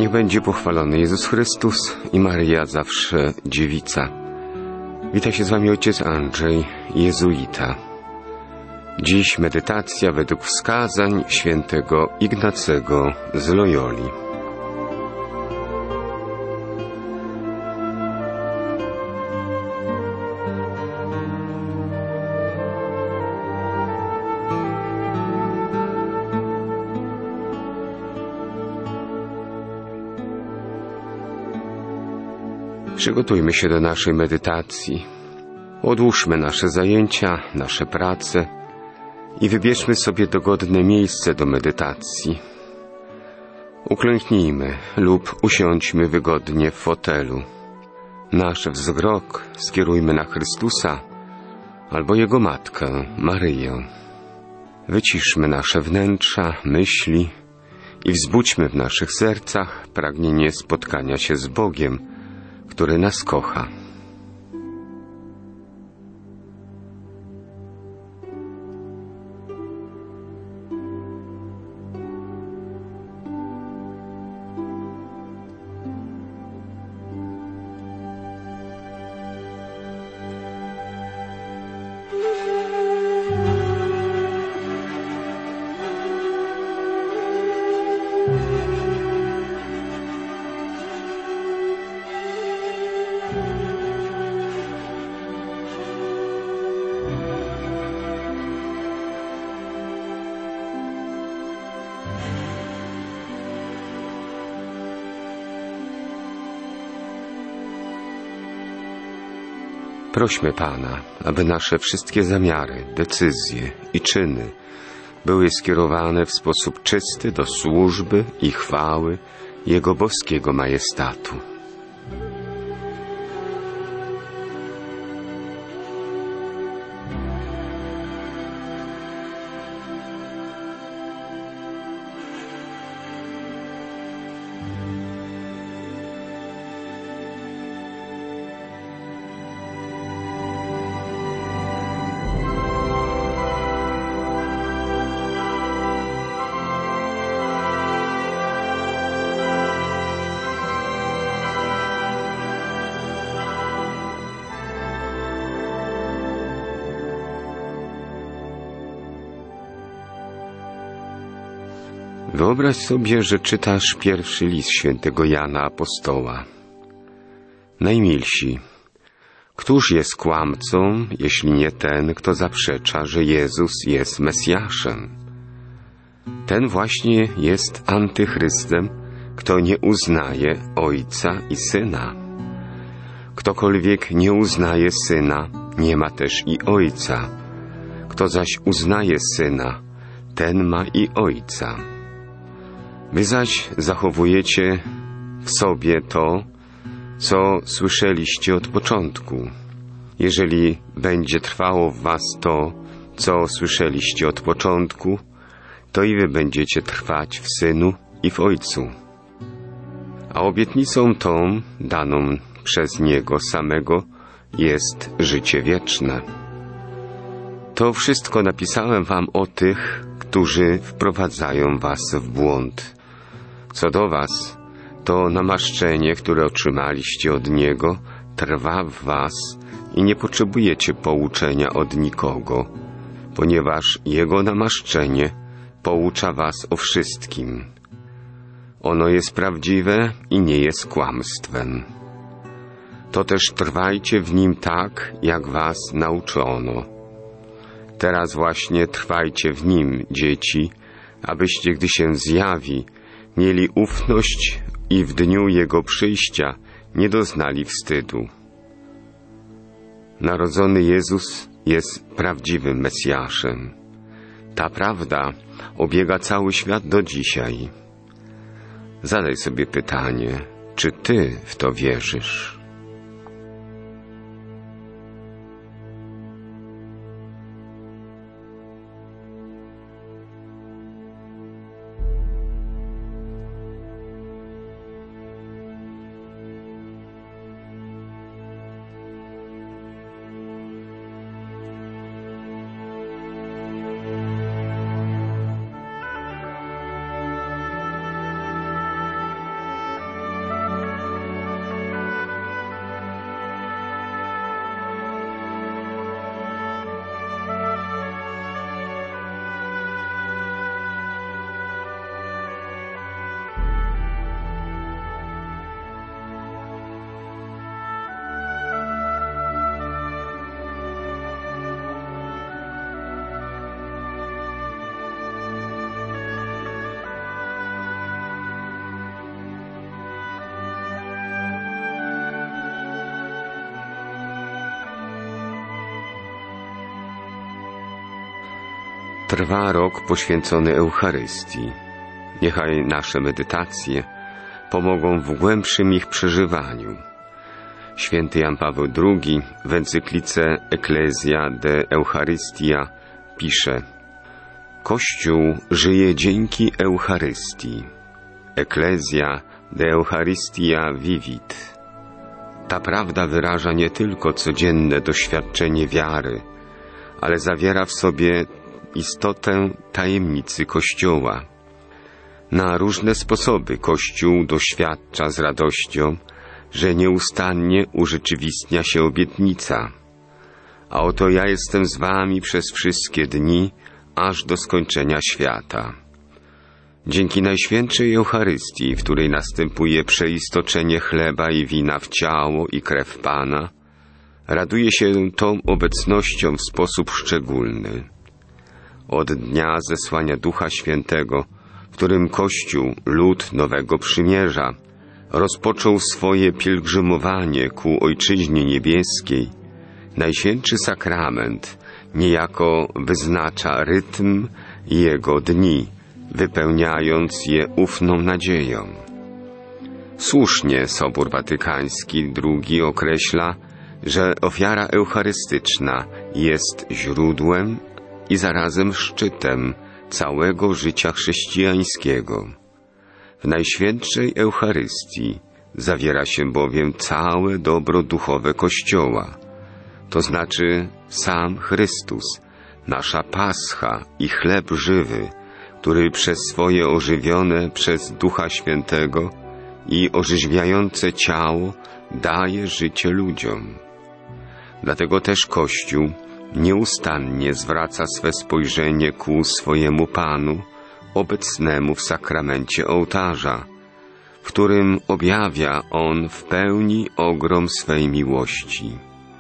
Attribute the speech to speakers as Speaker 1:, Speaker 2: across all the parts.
Speaker 1: Niech będzie pochwalony Jezus Chrystus i Maryja zawsze dziewica. Wita się z wami ojciec Andrzej, jezuita. Dziś medytacja według wskazań świętego Ignacego z Loyoli. Przygotujmy się do naszej medytacji. Odłóżmy nasze zajęcia, nasze prace i wybierzmy sobie dogodne miejsce do medytacji. Uklęknijmy lub usiądźmy wygodnie w fotelu. Nasz wzrok skierujmy na Chrystusa albo Jego Matkę, Maryję. Wyciszmy nasze wnętrza, myśli i wzbudźmy w naszych sercach pragnienie spotkania się z Bogiem, który nas kocha. Prośmy Pana, aby nasze wszystkie zamiary, decyzje i czyny były skierowane w sposób czysty do służby i chwały Jego boskiego majestatu. Wyobraź sobie, że czytasz pierwszy list świętego Jana Apostoła. Najmilsi, któż jest kłamcą, jeśli nie ten, kto zaprzecza, że Jezus jest Mesjaszem? Ten właśnie jest antychrystem, kto nie uznaje Ojca i Syna. Ktokolwiek nie uznaje Syna, nie ma też i Ojca. Kto zaś uznaje Syna, ten ma i Ojca. Wy zaś zachowujecie w sobie to, co słyszeliście od początku. Jeżeli będzie trwało w was to, co słyszeliście od początku, to i wy będziecie trwać w Synu i w Ojcu. A obietnicą tą, daną przez Niego samego, jest życie wieczne. To wszystko napisałem wam o tych, którzy wprowadzają was w błąd. Co do was, to namaszczenie, które otrzymaliście od Niego, trwa w was i nie potrzebujecie pouczenia od nikogo, ponieważ Jego namaszczenie poucza was o wszystkim. Ono jest prawdziwe i nie jest kłamstwem. To też trwajcie w nim tak, jak was nauczono. Teraz właśnie trwajcie w nim, dzieci, abyście, gdy się zjawi, mieli ufność i w dniu Jego przyjścia nie doznali wstydu. Narodzony Jezus jest prawdziwym Mesjaszem. Ta prawda obiega cały świat do dzisiaj. Zadaj sobie pytanie, czy ty w to wierzysz? Trwa rok poświęcony Eucharystii. Niechaj nasze medytacje pomogą w głębszym ich przeżywaniu. Święty Jan Paweł II w encyklice Ecclesia de Eucharistia pisze: Kościół żyje dzięki Eucharystii. Ecclesia de Eucharistia vivit. Ta prawda wyraża nie tylko codzienne doświadczenie wiary, ale zawiera w sobie istotę tajemnicy Kościoła. Na różne sposoby Kościół doświadcza z radością, że nieustannie urzeczywistnia się obietnica. A oto ja jestem z wami przez wszystkie dni, aż do skończenia świata. Dzięki Najświętszej Eucharystii, w której następuje przeistoczenie chleba i wina w ciało i krew Pana, raduje się tą obecnością w sposób szczególny. Od dnia zesłania Ducha Świętego, w którym Kościół, lud Nowego Przymierza, rozpoczął swoje pielgrzymowanie ku Ojczyźnie Niebieskiej, Najświętszy Sakrament niejako wyznacza rytm Jego dni, wypełniając je ufną nadzieją. Słusznie Sobór Watykański II określa, że ofiara eucharystyczna jest źródłem i zarazem szczytem całego życia chrześcijańskiego. W Najświętszej Eucharystii zawiera się bowiem całe dobro duchowe Kościoła, to znaczy sam Chrystus, nasza Pascha i chleb żywy, który przez swoje ożywione przez Ducha Świętego i orzeźwiające ciało daje życie ludziom. Dlatego też Kościół nieustannie zwraca swe spojrzenie ku swojemu Panu, obecnemu w sakramencie ołtarza, w którym objawia On w pełni ogrom swej miłości.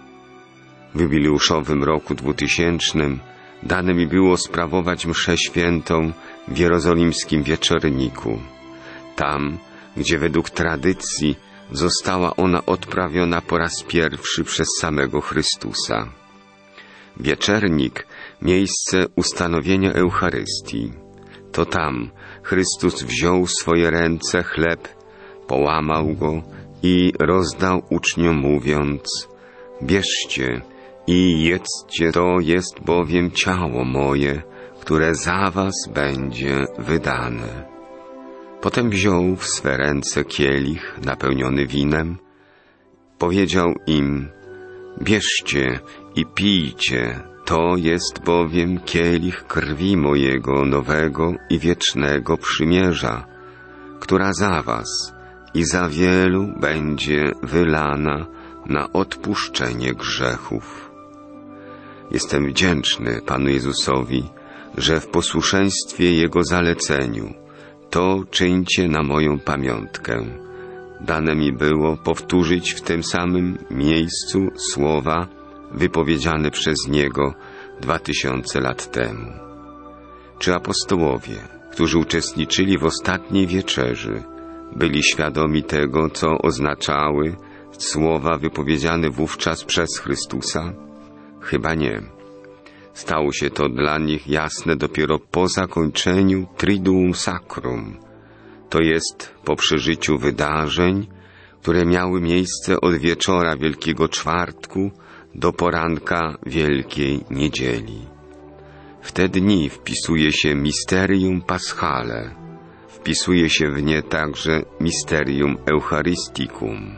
Speaker 1: W jubileuszowym roku 2000 dane mi było sprawować mszę świętą w jerozolimskim Wieczerniku, tam, gdzie według tradycji została ona odprawiona po raz pierwszy przez samego Chrystusa. Wieczernik, miejsce ustanowienia Eucharystii. To tam Chrystus wziął w swoje ręce chleb, połamał go i rozdał uczniom, mówiąc: bierzcie i jedzcie, to jest bowiem ciało moje, które za was będzie wydane. Potem wziął w swe ręce kielich napełniony winem, powiedział im: bierzcie i pijcie, to jest bowiem kielich krwi mojego nowego i wiecznego przymierza, która za was i za wielu będzie wylana na odpuszczenie grzechów. Jestem wdzięczny Panu Jezusowi, że w posłuszeństwie Jego zaleceniu to czyńcie na moją pamiątkę. Dane mi było powtórzyć w tym samym miejscu słowa wypowiedziane przez Niego 2000 lat temu. Czy apostołowie, którzy uczestniczyli w ostatniej wieczerzy, byli świadomi tego, co oznaczały słowa wypowiedziane wówczas przez Chrystusa? Chyba nie. Stało się to dla nich jasne dopiero po zakończeniu Triduum Sacrum, to jest po przeżyciu wydarzeń, które miały miejsce od wieczora Wielkiego Czwartku do poranka Wielkiej Niedzieli. W te dni wpisuje się Mysterium Paschale, wpisuje się w nie także Mysterium Eucharisticum.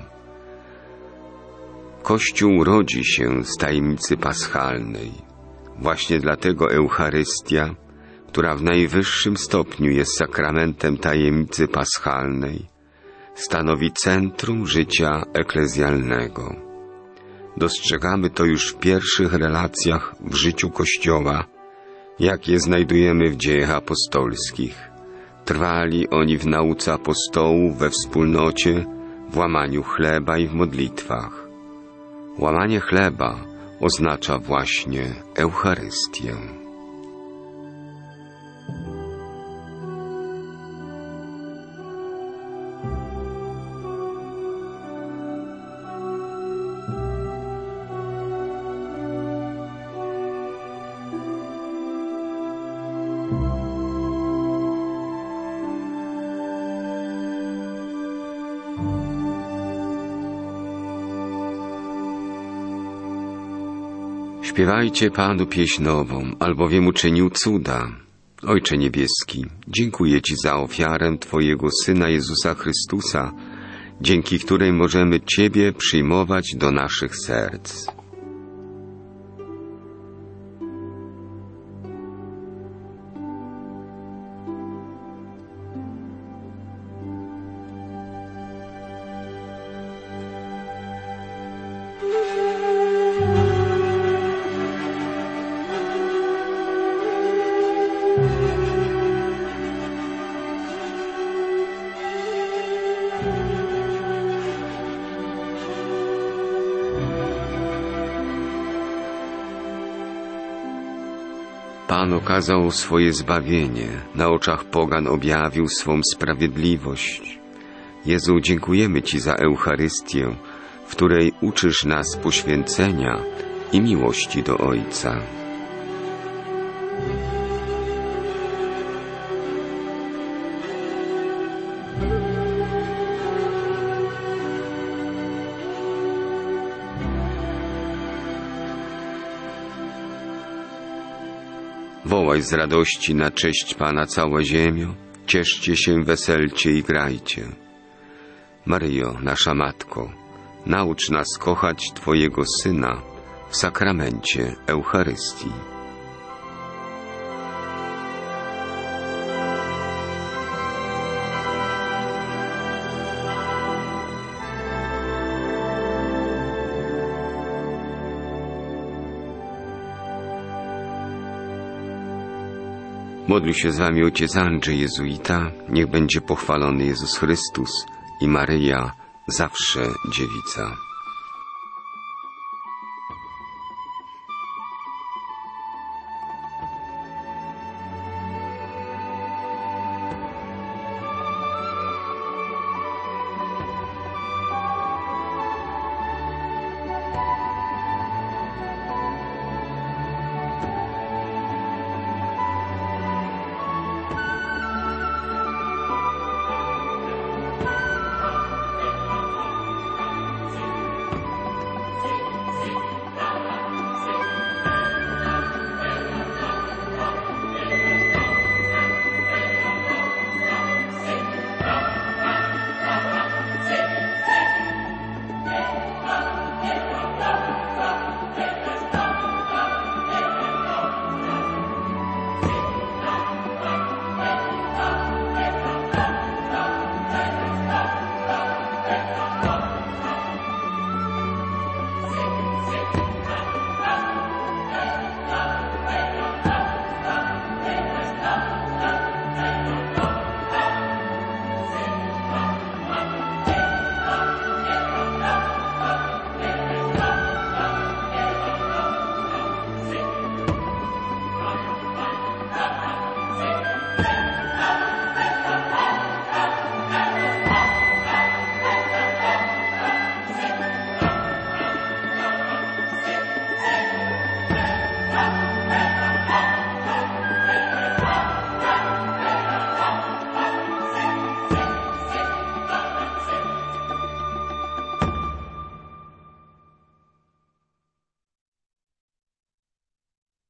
Speaker 1: Kościół rodzi się z tajemnicy paschalnej. Właśnie dlatego Eucharystia, która w najwyższym stopniu jest sakramentem tajemnicy paschalnej, stanowi centrum życia eklezjalnego. Dostrzegamy to już w pierwszych relacjach w życiu Kościoła, jakie znajdujemy w Dziejach Apostolskich. Trwali oni w nauce apostołów, we wspólnocie, w łamaniu chleba i w modlitwach. Łamanie chleba oznacza właśnie Eucharystię. Śpiewajcie Panu pieśń nową, albowiem uczynił cuda. Ojcze Niebieski, dziękuję Ci za ofiarę Twojego Syna Jezusa Chrystusa, dzięki której możemy Ciebie przyjmować do naszych serc. Pan okazał swoje zbawienie, na oczach pogan objawił swą sprawiedliwość. Jezu, dziękujemy Ci za Eucharystię, w której uczysz nas poświęcenia i miłości do Ojca. Wołaj z radości na cześć Pana cała ziemio, cieszcie się, weselcie i grajcie. Maryjo, nasza Matko, naucz nas kochać Twojego Syna w sakramencie Eucharystii. Modli się z Wami ojciec Andrzej Jezuita, niech będzie pochwalony Jezus Chrystus i Maryja, zawsze dziewica.